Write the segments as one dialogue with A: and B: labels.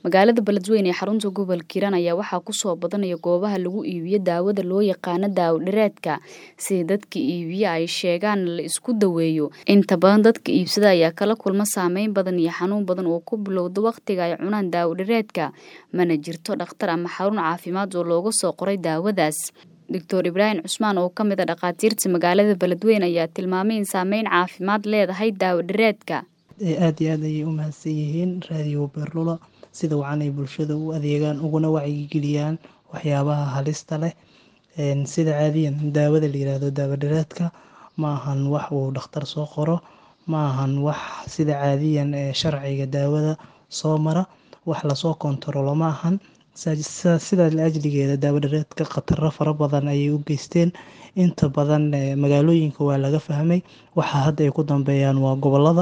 A: Magaalada Beledweyne ee xarunta gobolka Hiiraan ayaa waxaa ku soo badanaya goobaha lagu iibiyo daawada loo yaqaan daawo dhireedka si dadka iibiya ay sheegaan la isku daweeyo. Inta badan dadka iibsada ayaa kala kulma saameyn badan iyo xanuun badan oo ku bilowda waqtiga ay cunaan daawo dhireedka. Mana jirto dhakhtar ama xarun caafimaad oo looga soo qoray daawadaas. Dr. Ibrahim Cusmaan oo ka mid ah dhaqaatiirta magaalada Beledweyne ayaa tilmaamay in saameyn caafimaad leedahay daawo dhireedka.
B: aad iyo aad ayay u mahadsan yihiin raadiyo Beerlula sida wacan ay bulshada u adeegaan uguna wacyigeliyaan waxyaabaha halista leh sida caadiyan daawada la yiraahdo daawo dhireedka ma ahan wax uu dhakhtar soo qoro, ma ahan wax sida caadiyan sharciga daawada soo mara, wax la soo kontaroolo ma ahan. sida la ajligeeda daawo dhireedka khatarro fara badan ayay u geysteen. Inta badan magaalooyinka waa laga fahmay, waxa hadda ay ku dambeeyaan waa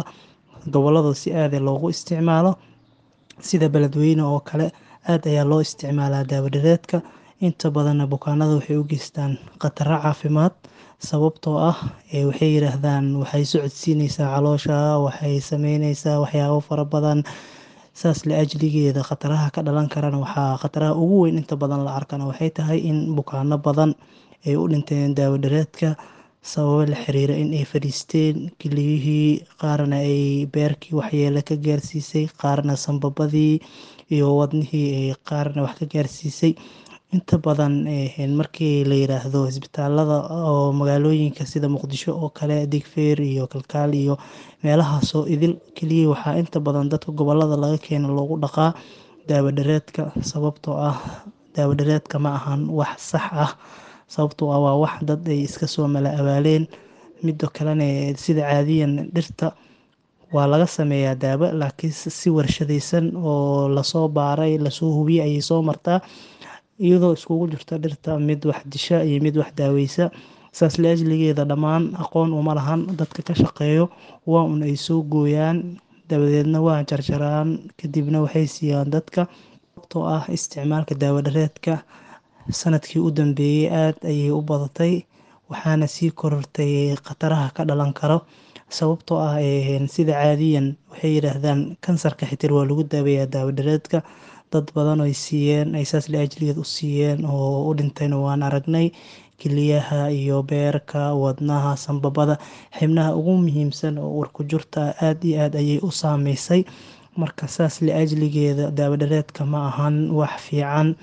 B: gobolada si aad loogu isticmaalo sida Beledweyne oo kale aad ayaa loo isticmaalaa daawo dhireedka. Inta badan bukaanada waxay u geystaan khatarro caafimaad sababtoo ah waxay yiraahdaan waxay socodsiinaysaa caloosha, waxay sameynaysaa waxyaabo fara badan. saas la ajligeeda khataraha ka dhalan karana waxaa khataraha ugu weyn inta badan la arkana waxay tahay in bukaano badan ay u dhinteen daawo dhireedka sababo la xiriira in ay fadhiisteen kiliyihii, qaarna ay beerkii waxyeelo ka gaarsiisay, qaarna sanbabadii iyo wadnihii ay qaarna wax ka gaarsiisay. Inta badan markii la yiraahdo isbitaalada oo magaalooyinka sida Muqdisho oo kale, Digfeer iyo Kalkaal iyo meelahaas oo idil kaliya waxaa inta badan dadka gobolada laga keeno loogu dhaqaa daawo dhireedka sababtoo ah daawo dhireedka ma ahan wax sax ah sababtoo ah waa wax dad ay iska soo mala abaaleen. Midda kalena sida caadiyan dhirta waa laga sameeyaa daawo laakiin si warshadaysan oo lasoo baaray lasoo hubiyay ayay soo martaa iyadoo iskugu jirta dhirta mid wax disha iyo mid wax daaweysa. saas la ajligeeda dhammaan aqoon uma lahan dadka ka shaqeeyo, waa un ay soo gooyaan dabadeedna waa jarjaraan kadibna waxay siiyaan dadka. sababtoo ah isticmaalka daawo dhireedka sanadkii u dambeeyay aad ayay u badatay waxaana sii korortay khataraha ka dhalan karo sababtoo ah sida caadiyan waxay yiraahdaan kansarka xitaa waa lagu daaweeyaa daawo dhireedka. dad badan oo siiyeen ay saas la ajligeed u siiyeen oo u dhintayna waan aragnay. kiliyaha iyo beerka, wadnaha, sanbabada, xibnaha ugu muhiimsan oo uur ku jirta aad iyo aad ayay u saameysay. marka saas la ajligeeda daawo dhireedka ma ahan wax fiican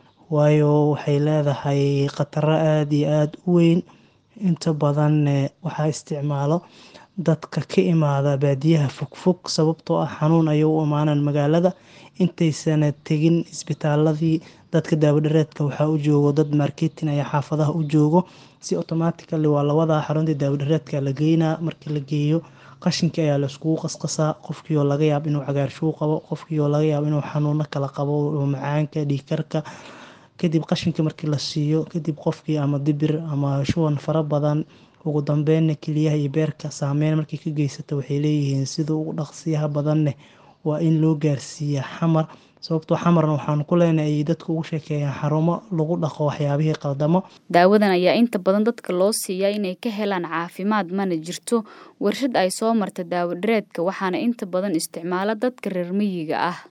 B: waayo waxay leedahay khataro aad iyo aad u weyn. inta badan waxaa isticmaalo dadka ka imaada baadiyaha fogfog sababtoo ah xanuun ayay u imaanaan magaalada intaysan tegin isbitaaladii. dadka daawo dhireedka waxaa u joogo dad marketing ayaa xaafadaha u joogo si automatically waa la wadaa xarunta daawo dhireedka la geynaa. markii la geeyo qashinka ayaa la iskugu qasqasaa, qofkii oo laga yaabo inuu cagaarshow qabo, qofkii oo laga yaabo inuu xanuuno kala qabo oo macaanka, dhiig karka. kadib qashinka markii la siiyo kadib qofkii ama dibir ama shuban fara badan ugu dambeyn kiliyaha iyo beerka saameyn markii ka geysata waxay leeyihiin sida ugu dhaqsiyaha badan waa in loo gaarsiiyaa xamar sababtoo xamarna waxaan ku leenahay dadka ugu sheekeeyaan xarumo lagu dhaqo waxyaabihii qaldamo.
A: Daawadan ayaa inta badan dadka loo siiyaa inay ka helaan caafimaad, mana jirto warshad ay soo marta daawo dhireedka waxaana inta badan isticmaala dadka reer miyiga ah.